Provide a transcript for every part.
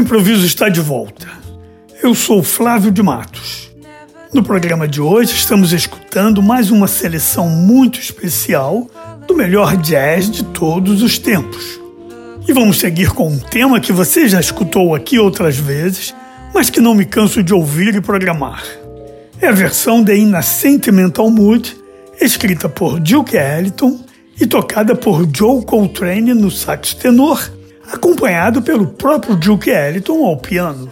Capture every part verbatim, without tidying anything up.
Improviso está de volta. Eu sou Flávio de Matos. No programa de hoje estamos escutando mais uma seleção muito especial do melhor jazz de todos os tempos. E vamos seguir com um tema que você já escutou aqui outras vezes, mas que não me canso de ouvir e programar. É a versão de In a Sentimental Mood, escrita por Duke Ellington e tocada por Joe Coltrane no sax tenor, acompanhado pelo próprio Duke Ellington ao piano.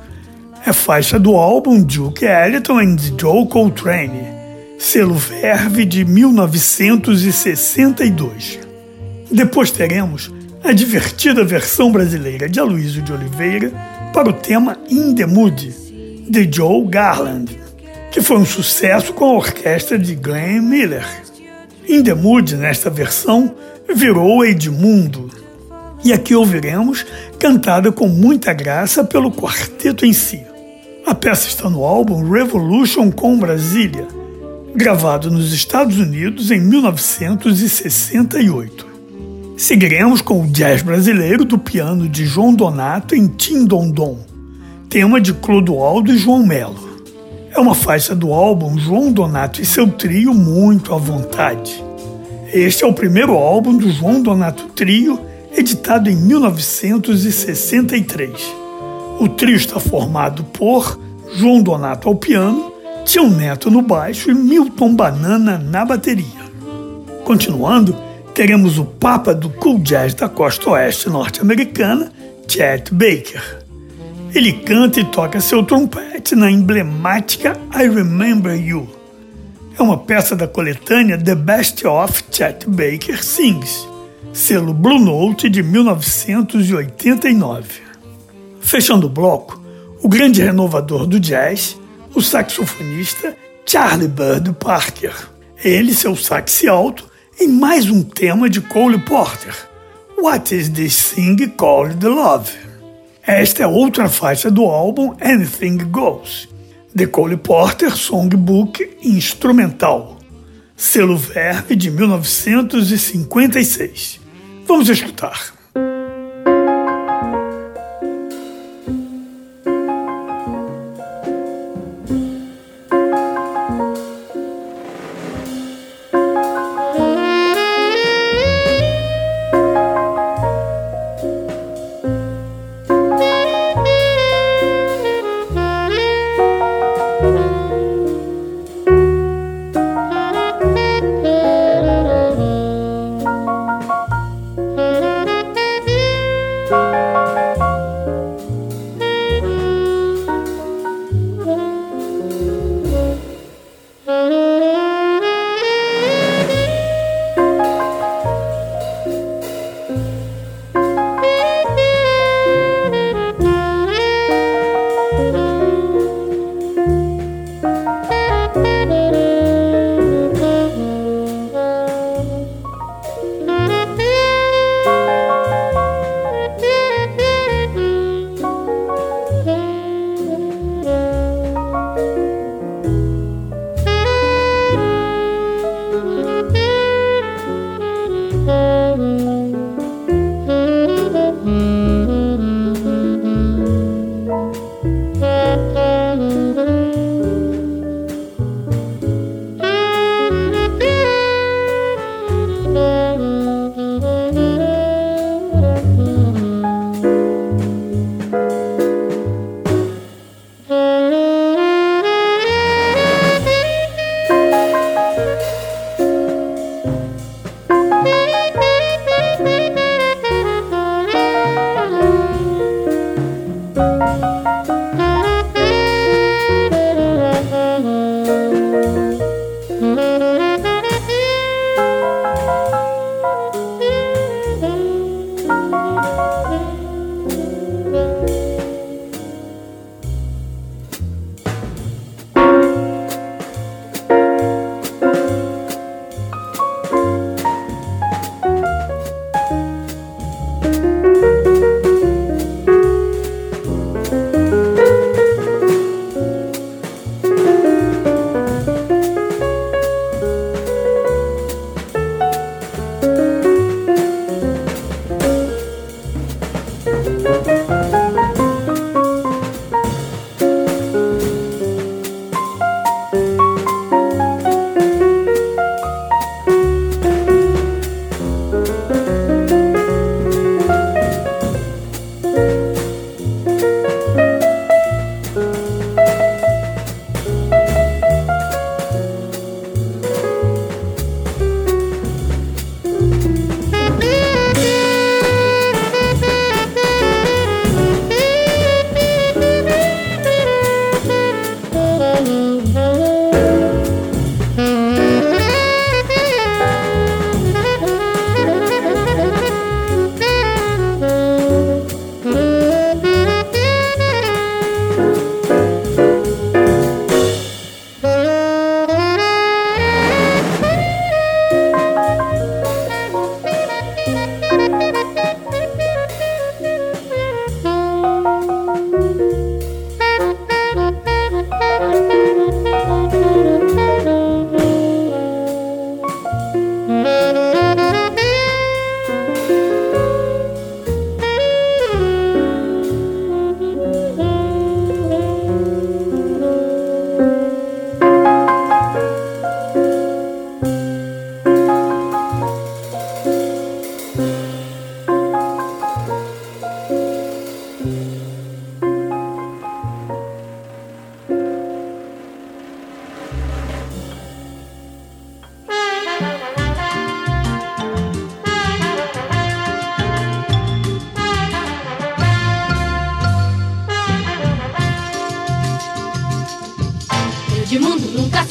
É faixa do álbum Duke Ellington and Joe Coltrane, selo Verve de mil novecentos e sessenta e dois. Depois teremos a divertida versão brasileira de Aloysio de Oliveira para o tema In the Mood, de Joe Garland, que foi um sucesso com a orquestra de Glenn Miller. In the Mood, nesta versão, virou Edmundo. E aqui ouviremos cantada com muita graça pelo quarteto em si. A peça está no álbum Revolution com Brasília, gravado nos Estados Unidos em mil novecentos e sessenta e oito. Seguiremos com o jazz brasileiro do piano de João Donato em Tim Dom Dom, tema de Clodoaldo e João Melo. É uma faixa do álbum João Donato e seu trio muito à vontade. Este é o primeiro álbum do João Donato Trio, editado em mil novecentos e sessenta e três. O trio está formado por João Donato ao piano, Tião Neto no baixo e Milton Banana na bateria. Continuando, teremos o papa do cool jazz da costa oeste norte-americana, Chet Baker. Ele canta e toca seu trompete na emblemática I Remember You. É uma peça da coletânea The Best of Chet Baker Sings, selo Blue Note de mil novecentos e oitenta e nove. Fechando o bloco, o grande renovador do jazz, o saxofonista Charlie Bird Parker. Ele, seu sax alto, em mais um tema de Cole Porter, What is this thing called love? Esta é outra faixa do álbum Anything Goes, de Cole Porter Songbook Instrumental, selo Verve de mil novecentos e cinquenta e seis. Vamos escutar.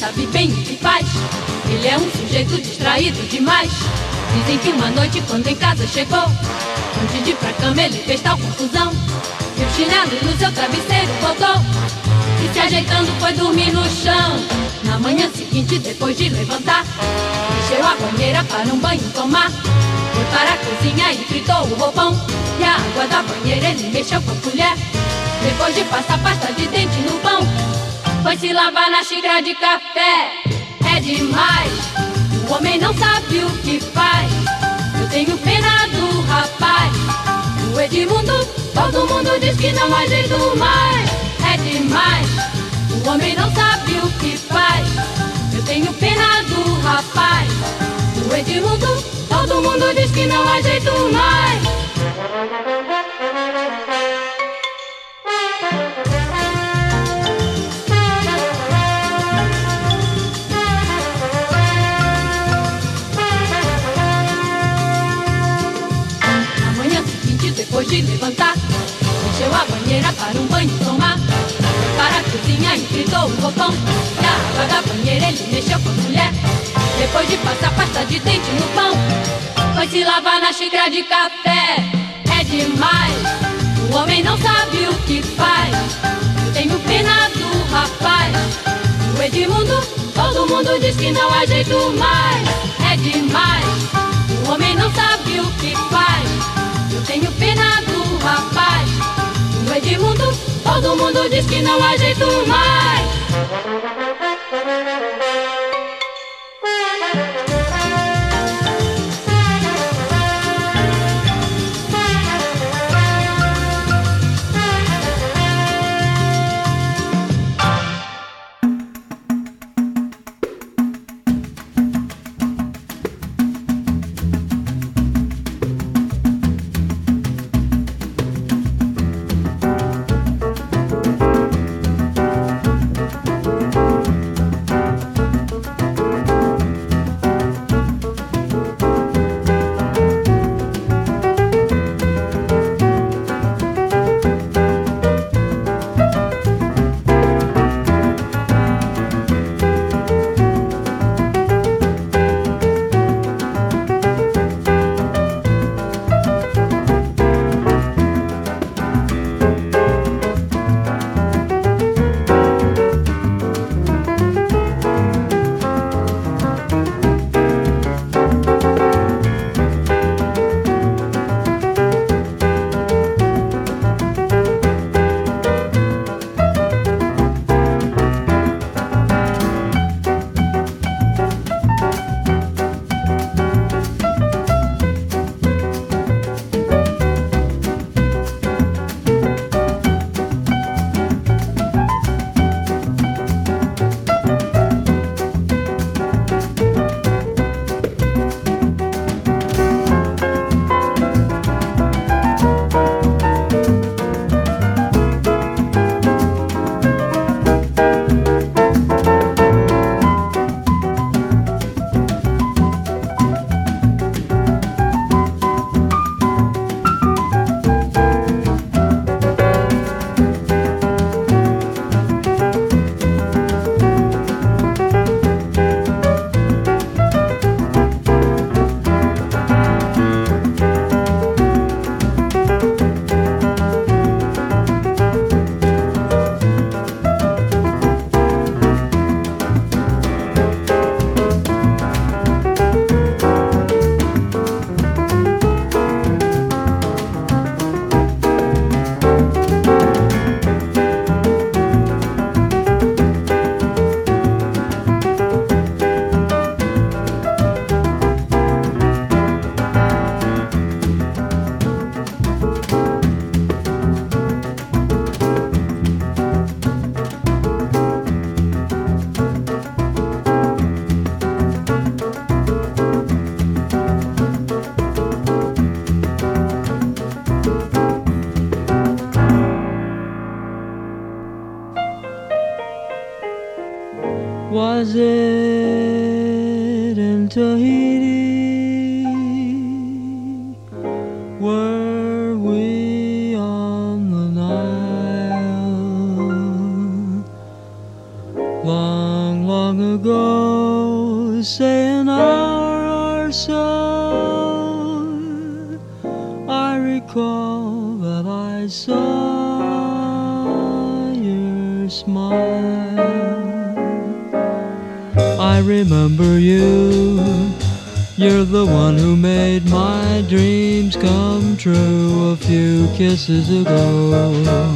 sabe bem o que faz. Ele é um sujeito distraído demais. Dizem que uma noite quando em casa chegou, antes de ir pra cama ele fez tal confusão, e o chinelo no seu travesseiro botou, e se ajeitando foi dormir no chão. Na manhã seguinte, depois de levantar, encheu a banheira para um banho tomar. Foi para a cozinha e fritou o roupão, e a água da banheira ele mexeu com a colher. Depois de passar pasta de dente no pão, foi se lavar na xícara de café. É demais, o homem não sabe o que faz. Eu tenho pena do rapaz. O Edmundo, todo mundo diz que não há jeito mais. É demais, o homem não sabe o que faz. Eu tenho pena do rapaz. O Edmundo, todo mundo diz que não há jeito mais. Depois de levantar, encheu a banheira para um banho tomar. Foi para a cozinha e fritou o roupão, e a água da banheira ele mexeu com a mulher. Depois de passar pasta de dente no pão, foi se lavar na xícara de café. É demais, o homem não sabe o que faz. Eu tenho pena do rapaz. O Edmundo, todo mundo diz que não há jeito mais. É demais, o homem não sabe o que faz. Eu tenho pena do rapaz. O Edmundo, todo mundo diz que não há jeito mais. Was it in Tahiti? Were we on the Nile? Long, long ago recall that I saw your smile. I remember you. You're the one who made my dreams come true a few kisses ago.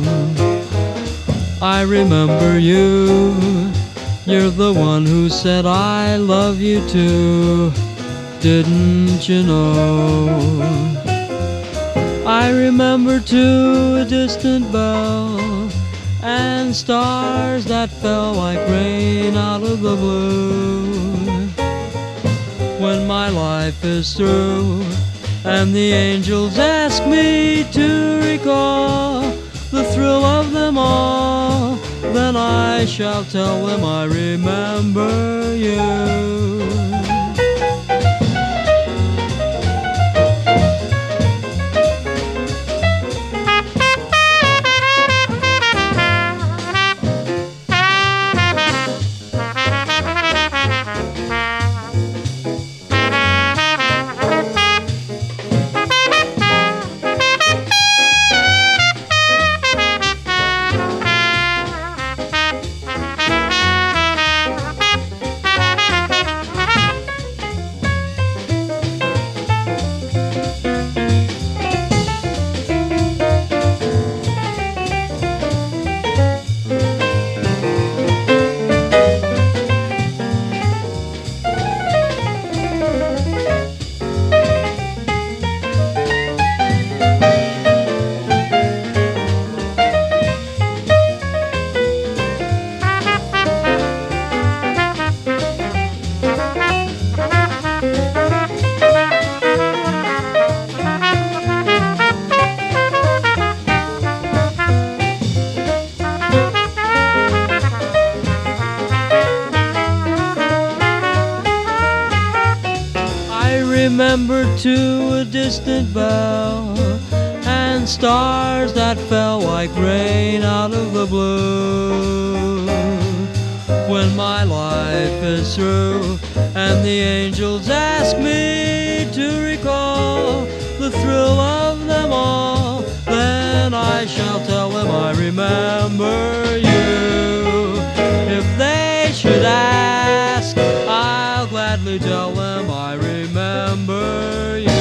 I remember you. You're the one who said I love you too. Didn't you know? I remember too a distant bell and stars that fell like rain out of the blue. When my life is through and the angels ask me to recall the thrill of them all, then I shall tell them I remember you. Remember too a distant bell and stars that fell like rain out of the blue. When my life is through and the angels ask me to recall the thrill of them all, then I shall tell them I remember you. If they should ask, I'll gladly tell them I remember you.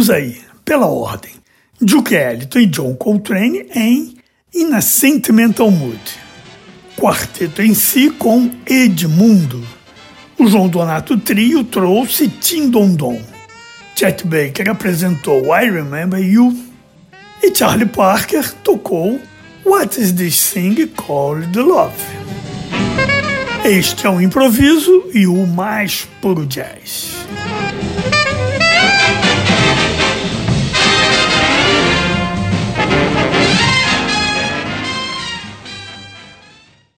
Temos aí, pela ordem, Duke Ellington e John Coltrane em In a Sentimental Mood. Quarteto em si com Edmundo. O João Donato Trio trouxe Tim Dom Dom. Chet Baker apresentou I Remember You. E Charlie Parker tocou What Is This Thing Called Love. Este é o improviso e o mais puro jazz.